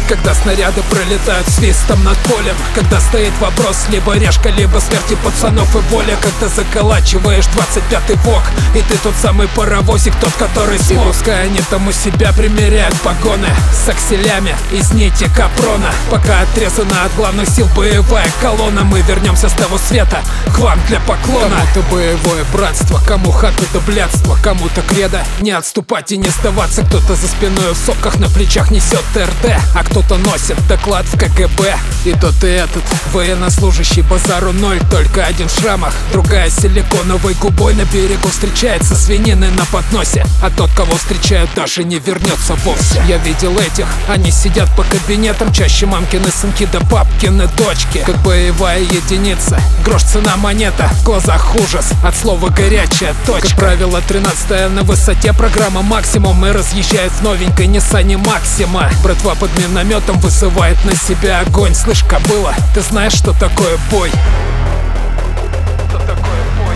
Когда снаряды пролетают свистом над полем, когда стоит вопрос либо решка, либо смерти пацанов и воля. Когда заколачиваешь 25-й ВОК, и ты тот самый паровозик, тот, который смог. И пускай они там у себя примеряют погоны с акселями из нити капрона. Пока отрезана от главных сил боевая колонна, мы вернемся с того света к вам для поклона. Кому-то боевое братство, кому хату да блядство, кому-то кредо не отступать и не сдаваться. Кто-то за спиной в сопках на плечах несет ТРТ, а кто-то носит доклад в КГБ. И тот и этот военнослужащий, базару ноль, только один в шрамах, другая силиконовой губой на берегу встречается свинины на подносе, а тот, кого встречают, даже не вернется вовсе. Я видел этих, они сидят по кабинетам, чаще мамкины сынки да папкины дочки. Как боевая единица, грош цена монета, в глазах ужас от слова горячая точка. Как правило, 13-я на высоте, программа максимум, и разъезжает в новенькой Ниссане Максима. Братва под минометом вызывает на себя огонь. Слышь, кобыла, ты знаешь, что такое бой? Что такое бой?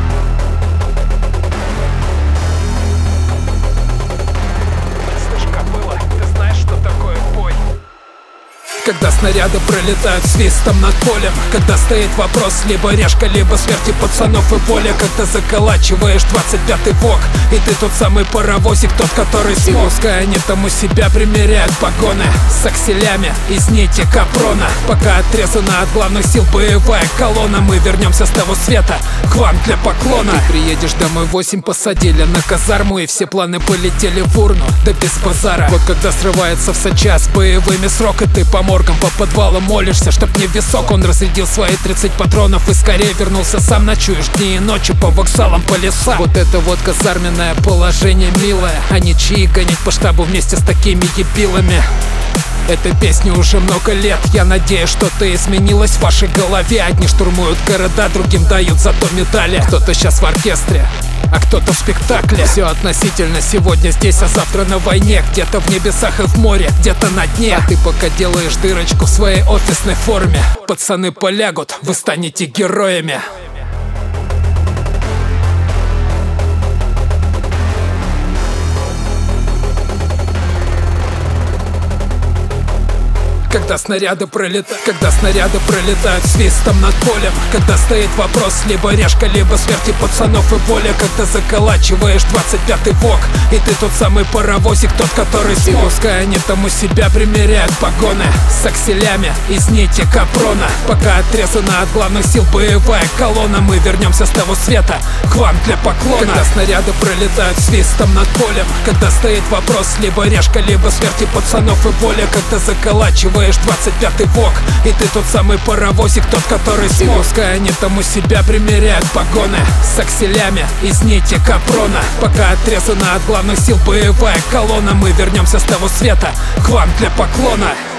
Слышь, кобыла, ты знаешь, что такое бой? Когда снаряды пролетают свистом над полем, когда стоит вопрос либо решка, либо смерти пацанов и воля. Когда заколачиваешь 25-й ВОК, и ты тот самый паровозик, тот, который смог. И пускай они там у себя примеряют погоны с акселями из нити капрона. Пока отрезана от главных сил боевая колонна, мы вернемся с того света к вам для поклона. Ты приедешь домой 8, посадили на казарму, и все планы полетели в урну, да без базара. Вот когда срывается в Соча с боевыми срок, и ты по моргам, по подвалам молишься, чтоб не в висок он разрядил свои 30 патронов и скорее вернулся сам. Ночуешь дни и ночи по вокзалам, по лесам. Вот это вот казарменное положение милое, а не чаи гонять по штабу вместе с такими ебилами. Этой песне уже много лет, я надеюсь, что-то изменилось в вашей голове. Одни штурмуют города, другим дают зато медали. Кто-то сейчас в оркестре, а кто-то в спектакле. Все относительно, сегодня здесь, а завтра на войне. Где-то в небесах и в море, где-то на дне. А ты пока делаешь дырочку в своей офисной форме, пацаны полягут, вы станете героями. Когда снаряды пролетают свистом над полем, когда стоит вопрос либо решка, либо смерти пацанов и воля. Когда заколачиваешь 25-й ВОК, и ты тот самый паровозик, тот, который смог. И пускай они там у себя примеряют погоны с акселями из нити капрона. Пока отрезана от главных сил боевая колонна, мы вернемся с того света к вам для поклона. Когда снаряды пролетают свистом над полем, когда стоит вопрос либо решка, либо смерти пацанов и воля. Когда заколачиваешь 25-й ВОК, и ты тот самый паровозик, тот, который смог. И пускай они там у себя примеряют погоны с акселями из нити капрона. Пока отрезана от главных сил боевая колонна, мы вернемся с того света к вам для поклона.